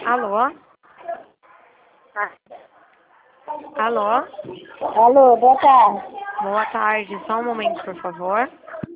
Alô? Alô? Alô, boa tarde. Boa tarde. Só um momento, por favor.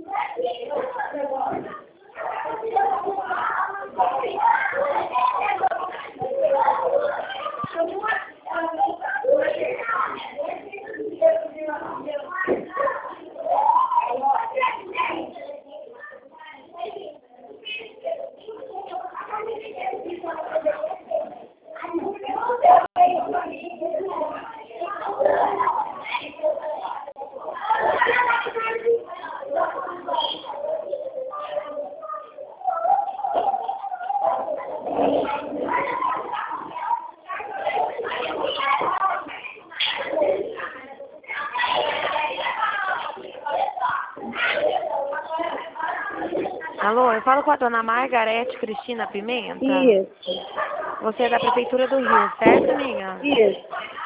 Alô, eu falo com a dona Margarete Cristina Pimenta? Isso, Você é da Prefeitura do Rio, certo, amiga? isso.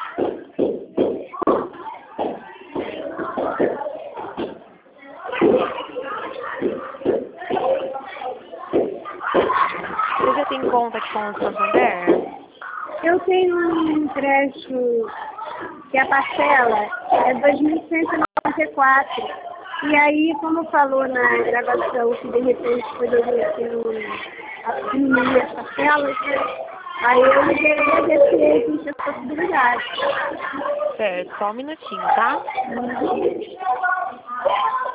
Você já tem conta aqui com o Santander? Eu tenho um empréstimo que a parcela é 2.194. E aí, como falou na gravação que de repente poderia ter diminuir as parcelas, né? Aí eu liguei e agradecer que existe essa possibilidade. Certo, só um minutinho, tá?